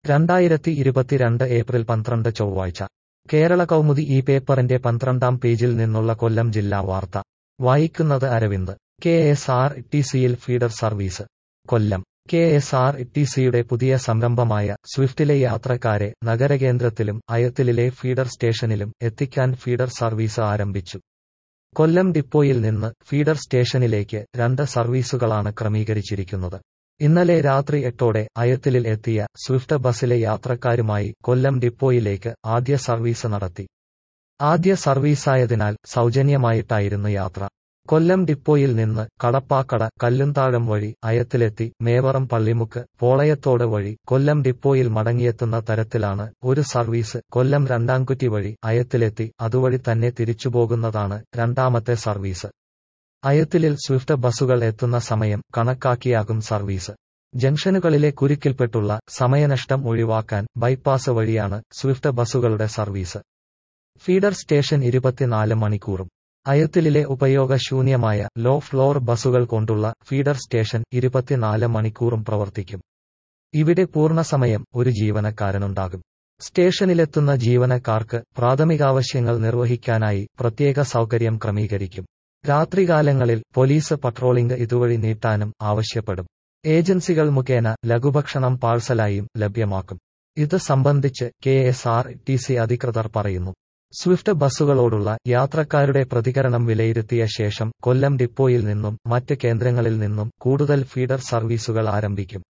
2022 April 12 ചൊവ്വാഴ്ച കേരള കൗമുദി ഈ പേപ്പറിന്റെ 12-ാം പേജിൽ നിന്നുള്ള കൊല്ലം ജില്ലാ വാർത്ത വായിക്കുന്നത് അരവിന്ദ്. KSRTCയിൽ ഫീഡർ സർവീസ്. കൊല്ലം. KSRTCയുടെ പുതിയ സംരംഭമായ സ്വിഫ്റ്റിലെ യാത്രക്കാരെ നഗരകേന്ദ്രത്തിലും അയത്തിലിലെ ഫീഡർ സ്റ്റേഷനിലും എത്തിക്കാൻ ഫീഡർ സർവീസ് ആരംഭിച്ചു. കൊല്ലം ഡിപ്പോയിൽ നിന്ന് ഫീഡർ സ്റ്റേഷനിലേക്ക് 2 സർവീസുകളാണ് ക്രമീകരിച്ചിരിക്കുന്നത്. ഇന്നലെ രാത്രി 8 അയത്തിലിൽ എത്തിയ സ്വിഫ്റ്റ് ബസിലെ യാത്രക്കാരുമായി കൊല്ലം ഡിപ്പോയിലേക്ക് ആദ്യ സർവീസ് നടത്തി. ആദ്യ സർവീസായതിനാൽ സൗജന്യമായിട്ടായിരുന്നു യാത്ര. കൊല്ലം ഡിപ്പോയിൽ നിന്ന് കടപ്പാക്കട കല്ലുംതാഴം വഴി അയത്തിലെത്തി മേവറം പള്ളിമുക്ക് പോളയത്തോട് വഴി കൊല്ലം ഡിപ്പോയിൽ മടങ്ങിയെത്തുന്ന തരത്തിലാണ് ഒരു സർവീസ്. കൊല്ലം രണ്ടാംകുറ്റി വഴി അയത്തിലെത്തി അതുവഴി തന്നെ തിരിച്ചുപോകുന്നതാണ് രണ്ടാമത്തെ സർവീസ്. അയത്തിലിൽ സ്വിഫ്റ്റ് ബസുകൾ എത്തുന്ന സമയം കണക്കാക്കിയാകും സർവീസ്. ജംഗ്ഷനുകളിലെ കുരുക്കിൽപ്പെട്ടുള്ള സമയനഷ്ടം ഒഴിവാക്കാൻ ബൈപ്പാസ് വഴിയാണ് സ്വിഫ്റ്റ് ബസുകളുടെ സർവീസ്. ഫീഡർ സ്റ്റേഷൻ 24 മണിക്കൂറും. അയത്തിലിലെ ഉപയോഗശൂന്യമായ ലോ ഫ്ലോർ ബസുകൾ കൊണ്ടുള്ള ഫീഡർ സ്റ്റേഷൻ 24 മണിക്കൂറും പ്രവർത്തിക്കും. ഇവിടെ പൂർണ്ണസമയം ഒരു ജീവനക്കാരനുണ്ടാകും. സ്റ്റേഷനിലെത്തുന്ന ജീവനക്കാർക്ക് പ്രാഥമികാവശ്യങ്ങൾ നിർവഹിക്കാനായി പ്രത്യേക സൗകര്യം ക്രമീകരിക്കും. രാത്രികാലങ്ങളിൽ പോലീസ് പട്രോളിംഗ് ഇതുവഴി നീട്ടാനും ആവശ്യപ്പെടും. ഏജൻസികൾ മുഖേന ലഘുഭക്ഷണം പാഴ്സലായും ലഭ്യമാക്കും. ഇത് സംബന്ധിച്ച് KSRTC അധികൃതർ പറയുന്നു. സ്വിഫ്റ്റ് ബസുകളോടുള്ള യാത്രക്കാരുടെ പ്രതികരണം വിലയിരുത്തിയ ശേഷം കൊല്ലം ഡിപ്പോയിൽ നിന്നും മറ്റ് കേന്ദ്രങ്ങളിൽ നിന്നും കൂടുതൽ ഫീഡർ സർവീസുകൾ ആരംഭിക്കും.